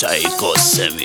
سعید قاسمی.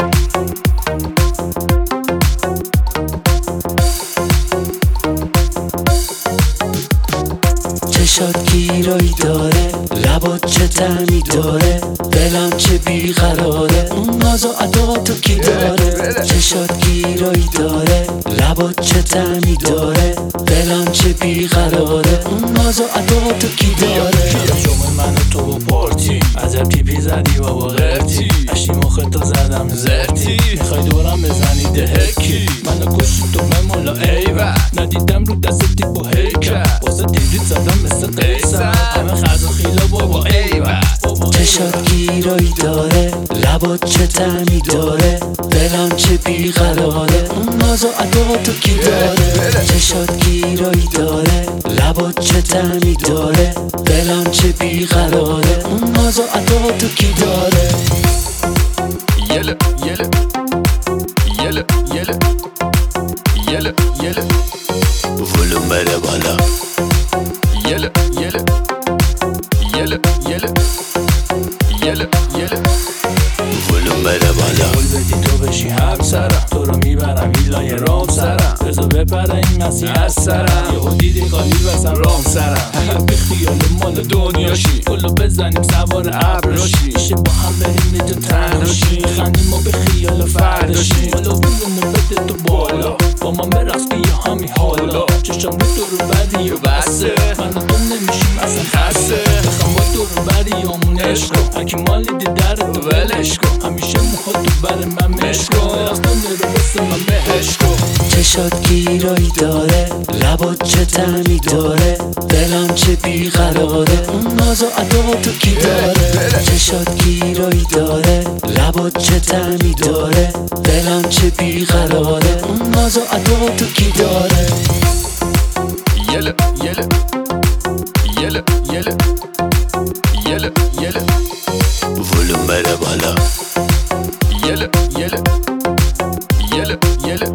چشات گیرایی داره، لبات چه طعمی داره، دلم چه بیقراره، اون ناز و عطاتو کی داره؟ چشات گیرایی داره، لبات چه طعمی داره، دلم چه بیقراره، اون ناز و عطاتو کی داره؟ شما من و تو با پارتی عجب پیپی زدی بابا غرتی، اشتی مختو زدم زرتی، میخوای دورم بزنی دهکی، منو کشی تو ممولا ایوه، ندیدم رو دستی با هیکه، واسه دیدید زدم مثل قیصر، همه خرز و خیلا بابا ایوه. چشات گیرایی داره، لبات چه طعمی داره، دلم چه بیقراره، اون ناز و عطاتو کی داره؟ چشات گیرایی داره، لبات چه طعمی داره، دلم چه بیقراره، اون ناز و عطاتو کی داره؟ یله یله یله یله یله یله ولوم بره بالا. یله یله یله یله یله یله ولوم بره بالا. قول بدی تو بشی همسرم، تو رو میبرم ایلای رام سرم، بذار بپره این مسیح از سرم، یهو دیدی خالی بسن رام سرم، بی خیال مال دنیاشی، کلو بزنیم سوار ابراشی، میشه با هم بریم یه جا تنهاشی، خندیم و به خیال فرداشی، مالو بیرونو بده تو بالا، با من برقص بیا همین حالا، چشم رو تو رو بدی و بسه، من و تو نمیشیم اصلا خسته، بخوام با تو رو بری یامون عشق، هرکی مالی دی در تو ولش کن، همیشه موها تو بر من مشکن، برقص کنه رو بسه من بهش کن. چشات گیرایی داره، لبات چه طعمی داره، دلم چه بیقراره، اون ناز و عطاتو کی داره؟ چشات گیرایی داره، لبات چه طعمی داره، دلم چه بیقراره، اون ناز و عطاتو کی داره؟ یله یله یله یله یله یله ولوم بره بالا. یله یله یله یله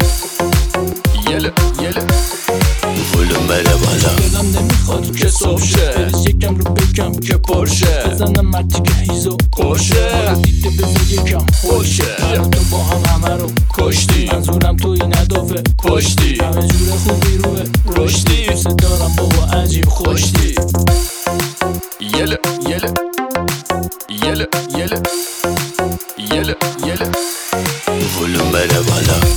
یله یله ولوم بره بالا. دلم نمیخواد که صبح شه، بریز یکم رو بکم که پرشه، بزنم مرتی که هیزو خوشه، دیده بزن یکم خوشه، من تو با هم همه رو کشتی، منظورم توی ندافه پشتی، همه جور خوبی روه رشدی، دوست دارم بابا عجیب خوشتی. یله یله یله یله یله یله ولوم بره بالا.